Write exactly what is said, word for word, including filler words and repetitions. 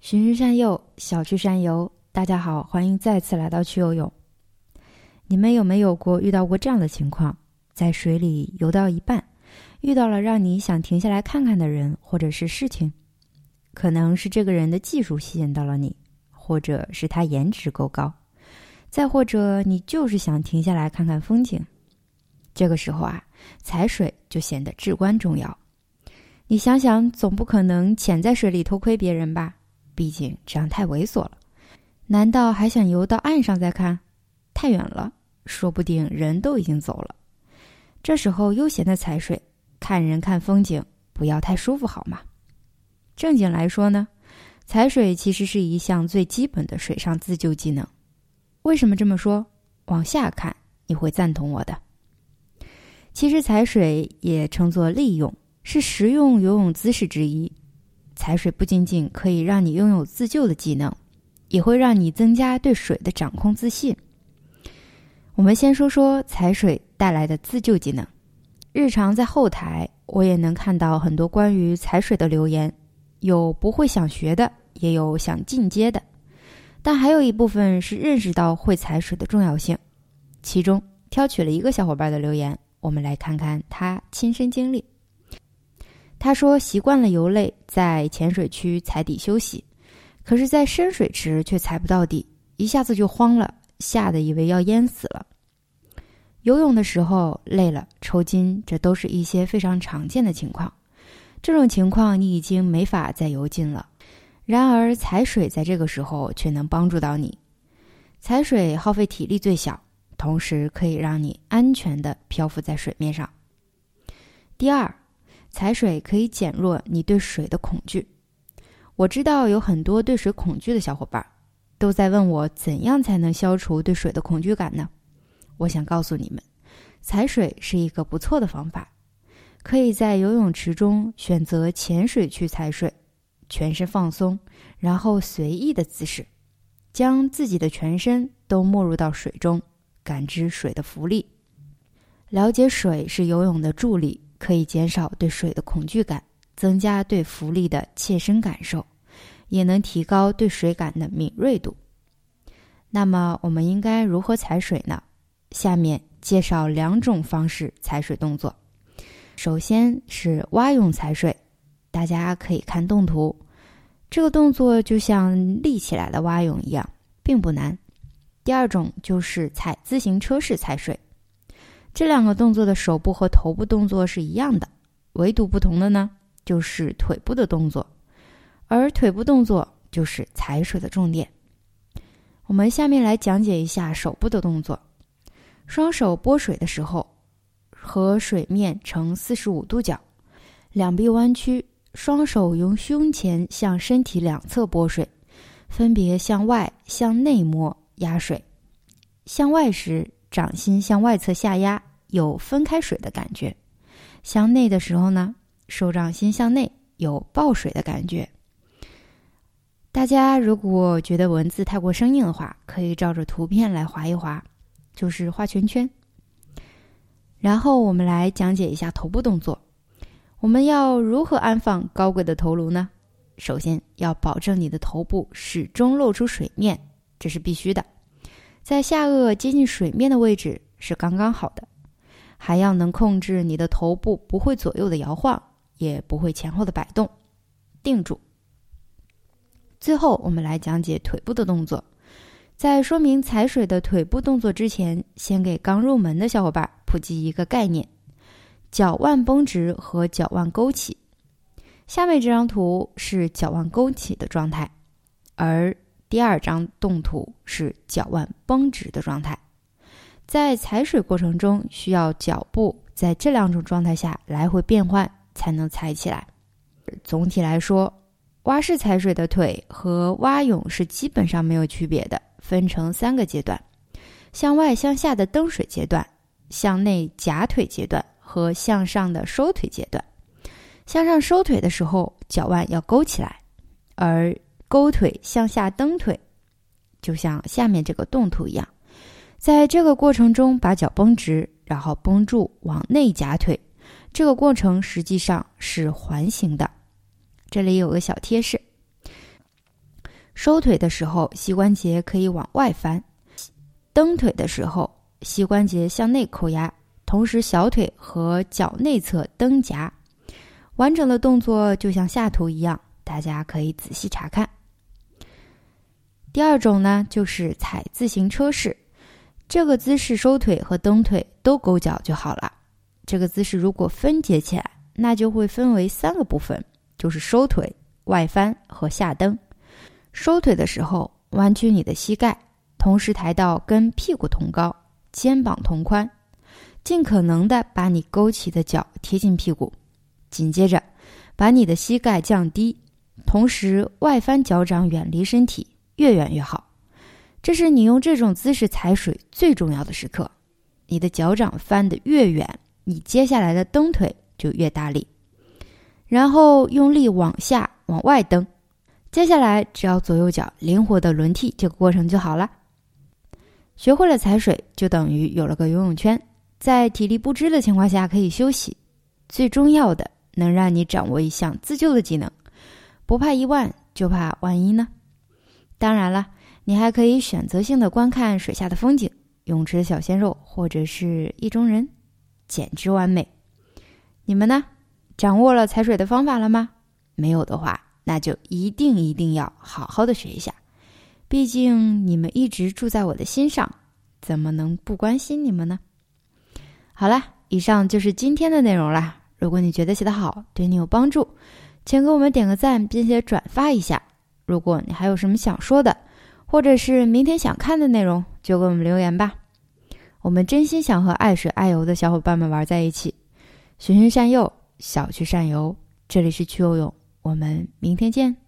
循日善诱，小趣善游。大家好，欢迎再次来到趣游泳。你们有没有过遇到过这样的情况，在水里游到一半，遇到了让你想停下来看看的人或者是事情？可能是这个人的技术吸引到了你，或者是他颜值够高，再或者你就是想停下来看看风景。这个时候啊，踩水就显得至关重要。你想想，总不可能潜在水里偷窥别人吧？毕竟这样太猥琐了。难道还想游到岸上再看？太远了，说不定人都已经走了。这时候悠闲的踩水，看人看风景，不要太舒服好吗？正经来说呢，踩水其实是一项最基本的水上自救技能。为什么这么说？往下看你会赞同我的。其实踩水也称作利用，是实用游泳姿势之一。踩水不仅仅可以让你拥有自救的技能，也会让你增加对水的掌控自信。我们先说说踩水带来的自救技能。日常在后台，我也能看到很多关于踩水的留言，有不会想学的，也有想进阶的，但还有一部分是认识到会踩水的重要性。其中挑取了一个小伙伴的留言，我们来看看他亲身经历。他说习惯了游累，在浅水区踩底休息，可是在深水池却踩不到底，一下子就慌了，吓得以为要淹死了。游泳的时候累了抽筋，这都是一些非常常见的情况。这种情况你已经没法再游进了，然而踩水在这个时候却能帮助到你。踩水耗费体力最小，同时可以让你安全地漂浮在水面上。第二，踩水可以减弱你对水的恐惧。我知道有很多对水恐惧的小伙伴都在问我，怎样才能消除对水的恐惧感呢？我想告诉你们，踩水是一个不错的方法。可以在游泳池中选择浅水去踩水，全身放松，然后随意的姿势，将自己的全身都没入到水中，感知水的浮力。了解水是游泳的助力，可以减少对水的恐惧感，增加对浮力的切身感受，也能提高对水感的敏锐度。那么我们应该如何踩水呢？下面介绍两种方式踩水动作。首先是蛙泳踩水，大家可以看动图，这个动作就像立起来的蛙泳一样，并不难。第二种就是踩自行车式踩水，这两个动作的手部和头部动作是一样的，唯独不同的呢，就是腿部的动作，而腿部动作就是踩水的重点。我们下面来讲解一下手部的动作。双手拨水的时候，和水面呈四十五度角，两臂弯曲，双手由胸前向身体两侧拨水，分别向外向内摸压水。向外时，掌心向外侧下压，有分开水的感觉；向内的时候呢，手掌心向内，有抱水的感觉。大家如果觉得文字太过生硬的话，可以照着图片来划一划，就是画圈圈。然后我们来讲解一下头部动作。我们要如何安放高贵的头颅呢？首先要保证你的头部始终露出水面，这是必须的。在下颚接近水面的位置是刚刚好的，还要能控制你的头部不会左右的摇晃，也不会前后的摆动，定住。最后我们来讲解腿部的动作。在说明踩水的腿部动作之前，先给刚入门的小伙伴普及一个概念，脚腕绷直和脚腕勾起。下面这张图是脚腕勾起的状态，而第二张动图是脚腕绷直的状态。在踩水过程中，需要脚部在这两种状态下来回变换，才能踩起来。总体来说，蛙式踩水的腿和蛙泳是基本上没有区别的，分成三个阶段：向外向下的蹬水阶段，向内夹腿阶段和向上的收腿阶段。向上收腿的时候，脚腕要勾起来，而勾腿向下蹬腿就像下面这个动图一样。在这个过程中把脚绷直，然后绷住往内夹腿，这个过程实际上是环形的。这里有个小贴士， 收腿的时候，膝关节可以往外翻；蹬腿的时候，膝关节向内扣压，同时小腿和脚内侧蹬夹。完整的动作就像下图一样，大家可以仔细查看。第二种呢，就是踩自行车式。这个姿势收腿和蹬腿都勾脚就好了。这个姿势如果分解起来，那就会分为三个部分，就是收腿、外翻和下蹬。收腿的时候，弯曲你的膝盖，同时抬到跟屁股同高，肩膀同宽，尽可能的把你勾起的脚贴近屁股。紧接着，把你的膝盖降低，同时外翻脚掌远离身体，越远越好。这是你用这种姿势踩水最重要的时刻。你的脚掌翻得越远，你接下来的蹬腿就越大力，然后用力往下往外蹬。接下来只要左右脚灵活的轮替这个过程就好了。学会了踩水，就等于有了个游泳圈，在体力不支的情况下可以休息。最重要的，能让你掌握一项自救的技能，不怕一万，就怕万一呢。当然了，你还可以选择性的观看水下的风景，泳池的小鲜肉，或者是意中人，简直完美。你们呢？掌握了踩水的方法了吗？没有的话，那就一定一定要好好的学一下。毕竟你们一直住在我的心上，怎么能不关心你们呢？好了，以上就是今天的内容啦。如果你觉得写得好，对你有帮助，请给我们点个赞，并且转发一下。如果你还有什么想说的，或者是明天想看的内容，就给我们留言吧。我们真心想和爱水爱游的小伙伴们玩在一起，循循善诱，小去善游。这里是去游泳，我们明天见。